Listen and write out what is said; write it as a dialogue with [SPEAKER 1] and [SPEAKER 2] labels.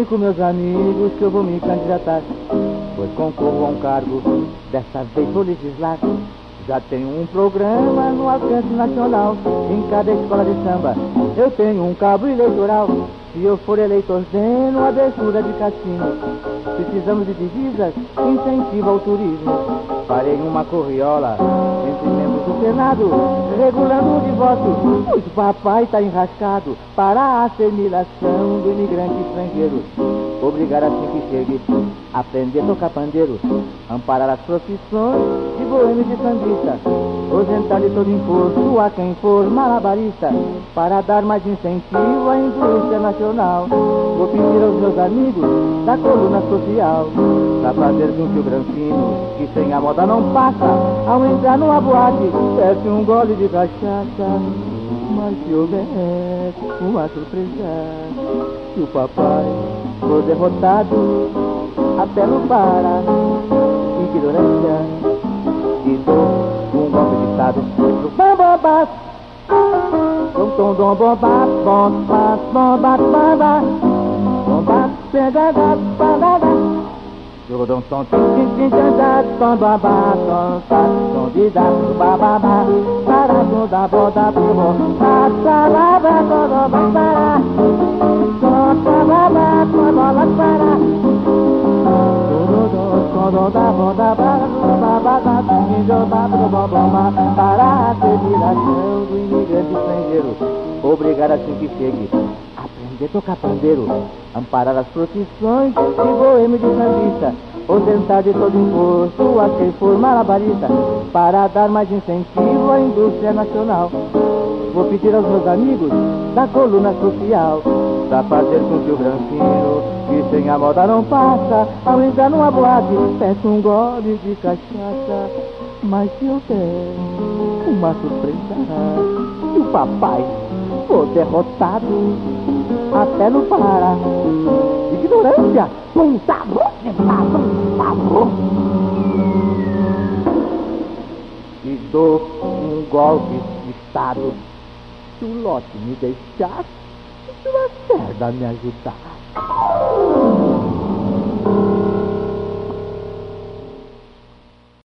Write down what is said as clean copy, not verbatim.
[SPEAKER 1] com meus amigos que eu vou me candidatar, pois concorro a um cargo, dessa vez vou legislar. Já tenho um programa no alcance nacional, em cada escola de samba eu tenho um cabo eleitoral. Se eu for eleito, ordeno a abertura de cassino. Precisamos de divisas, incentivo ao turismo. Farei uma corriola entre membros do Senado, regulando de voto, pois o papai está enrascado para a assimilação do imigrante estrangeiro. Obrigar assim que chegue, aprender a tocar pandeiro, amparar as profissões de boêmio de sambista, ausentar de todo imposto a quem for malabarista, para dar mais incentivo à indústria nacional. Vou pedir aos meus amigos da coluna social, pra fazer com que o granfino, que sem a moda não passa, ao entrar numa boate, desce um gole de cachaça. Mas se houver uma surpresa, se o papai for derrotado, apelo para ignorância e dou um golpe de estado pro bambambás. Tom dom bombás, bombás, bombás, bombás, bombás, pegadas, pegadas. Jogadão som, tim, bambambás, som de dar, bababá, para toda boda, primo, passarada, todo babá, toda babá, toda babá. Para a assimilação do imigrante estrangeiro, obrigar assim que chegue, aprender a tocar pandeiro, amparar as profissões de boêmio de sambista, ausentar de todo imposto a quem for malabarista, para dar mais incentivo à indústria nacional. Vou pedir aos meus amigos da coluna social, pra fazer com que o granfino, que sem a moda não passa, ao entrar numa boate, peça um gole de cachaça. Mas se eu der uma surpresa, se o papai for derrotado, até no Pará, ignorância, um sabor, e dou um golpe de estado. Se o lote me deixar, se a merda me ajudar.